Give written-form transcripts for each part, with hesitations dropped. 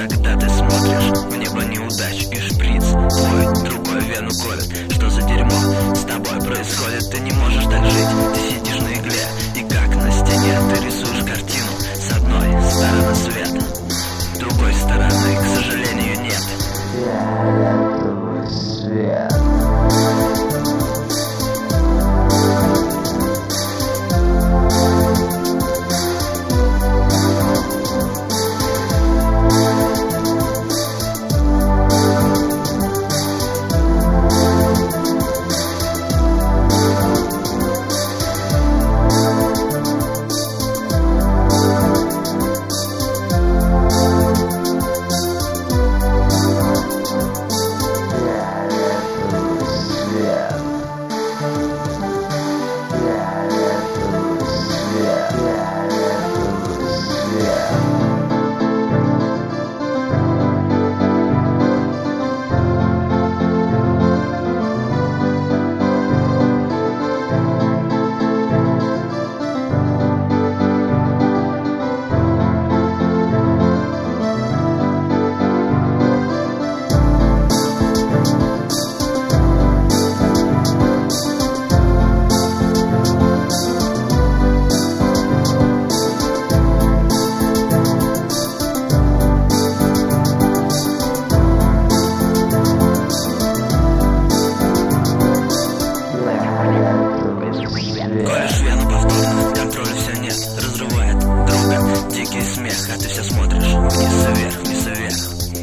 Когда ты смотришь в небо неудач и шприц твой другой вену колет. Что за дерьмо с тобой происходит? Ты не можешь так жить, ты сидишь на игле. И как на стене ты рисуешь картину. С одной стороны света, с другой стороны, к сожалению, нет. Фиолетовый свет. Колешь вену повторно, контроля все нет. Разрывает друга дикий смех. А ты все смотришь вниз и вверх.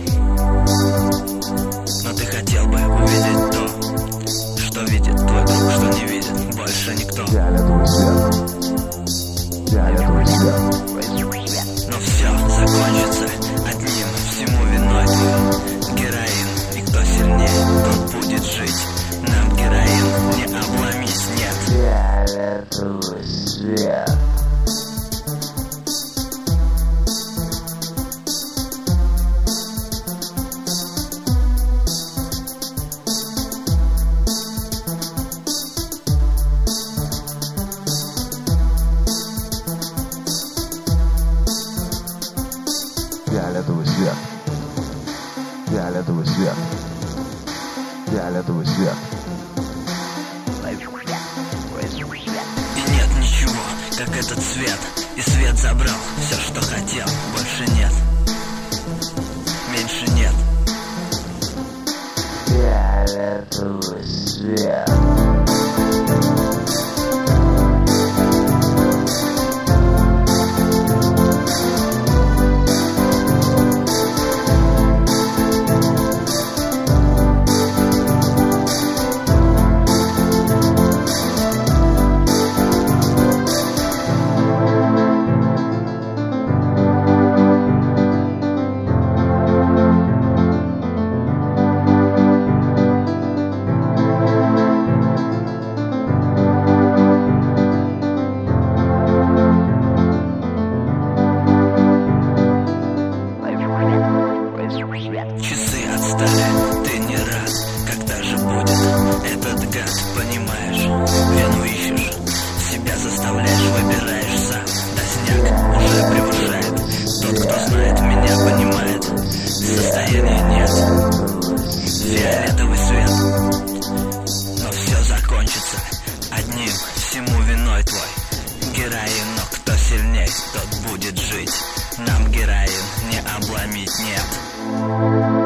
Но ты хотел бы увидеть то, что видит твой друг, что не видит больше никто. Фиолетовый свет. Фиолетовый свет. Но все закончится одним, всему виной твой героин. И кто сильнее, тот будет жить. Нам героин не обломить, нет. Фиолетовый свет. Фиолетовый свет. Фиолетовый свет. Фиолетовый свет. И нет ничего, как этот свет. И свет забрал все, что хотел. Больше нет, меньше нет. Фиолетовый свет. Часы отстали, ты не рад. Когда же будет этот гад, понимаешь? Вену ищешь, себя заставляешь, выбираешь сам. Дозняк уже превышает. Тот, кто знает меня, понимает. Состояния нет. Фиолетовый свет. Но все закончится одним, всему виной твой героин. Но кто сильней, тот будет жить. Нам героин не обломить, нет.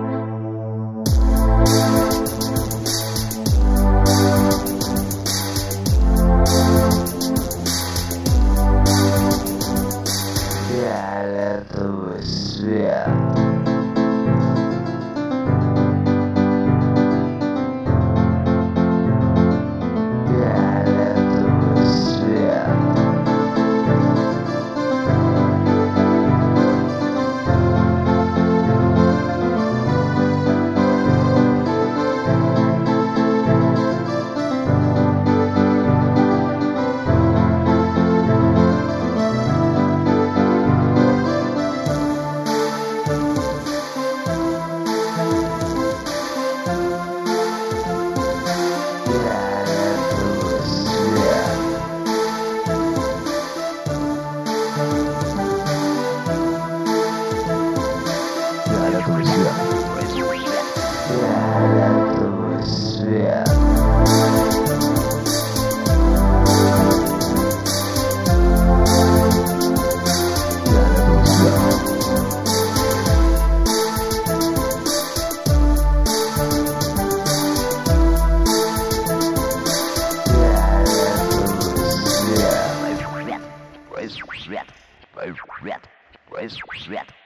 Фиолетовый свет. Фиолетовый свет. Фиолетовый свет. Фиолетовый свет. Свет.